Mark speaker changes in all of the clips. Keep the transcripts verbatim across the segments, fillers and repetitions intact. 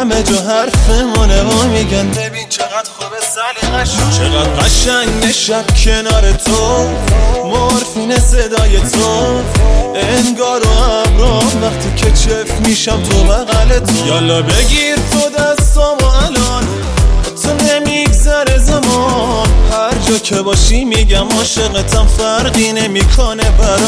Speaker 1: همه جا حرفمونه و میگن ببین چقدر خوبه سلیقه‌شون، چقدر قشنگ شب کنار تو، مورفین صدای تو، انگار و ابرام وقتی که چف میشم تو بغل تو. یالا بگیر تو دستامو الان، تو نمیگذره زمان، هر جا که باشی میگم عاشقتم، فرقی نمیکنه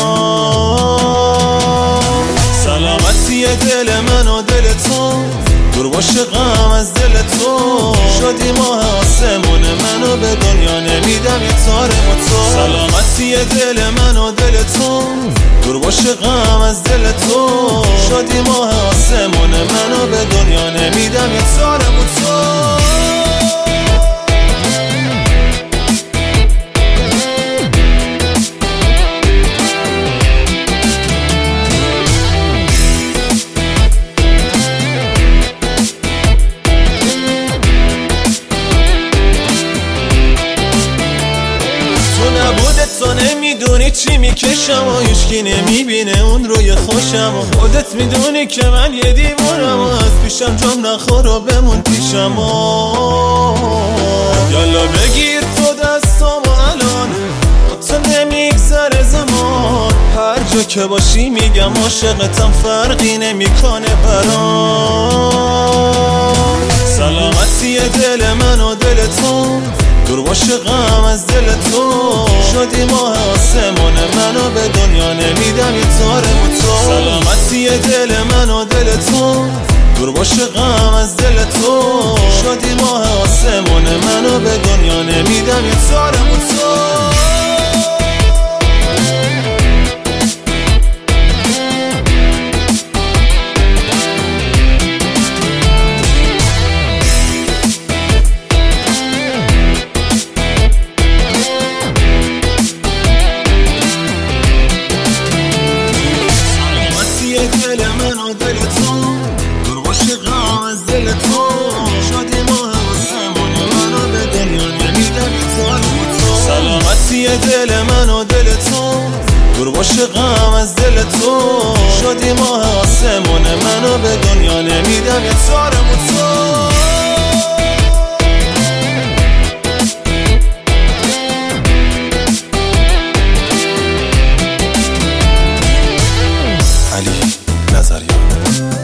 Speaker 1: برام. سلامتی دل من و دل تو، دور باشه غم از دل تو، شدی ماه آسمون منو به دنیا نمیدم یه تار موتور. سلامتی دل من و دل تو، دور باشه غم از دل تو، شدی ماه آسمون منو به دنیا نمیدم یه تار موتور. تو نمیدونی چی میکشم و هیچکی نمیبینه اون روی خوشم، و خودت میدونی که من یه دیوونم و از پیشم جام نخور و بمون پیشم. یالا بگیر تو دستامو الان، تو نمیگذره زمان، هر جا که باشی میگم عاشقتم، فرقی نمیکنه برام. سلامتی دل من و دل تو، دور باشه غم از دل تو، شدی ماه آسمون منو به دنیا نمیدم یه تار موتور. سلامتی دل من و دل تو، دور باشه غم از دل تو، شدی ماه آسمون منو به دنیا نمیدم یه تار موتور. دل من و دل تو، دور باشه غم از دل تو، شدی ماه آسمون منو به دنیا نمیدم یه تار موتور. سلامتی دل من و دل تو، دور باشه غم از دل تو، شدی ماه آسمون منو به دنیا نمیدم یه تار موتور. علی نظریان.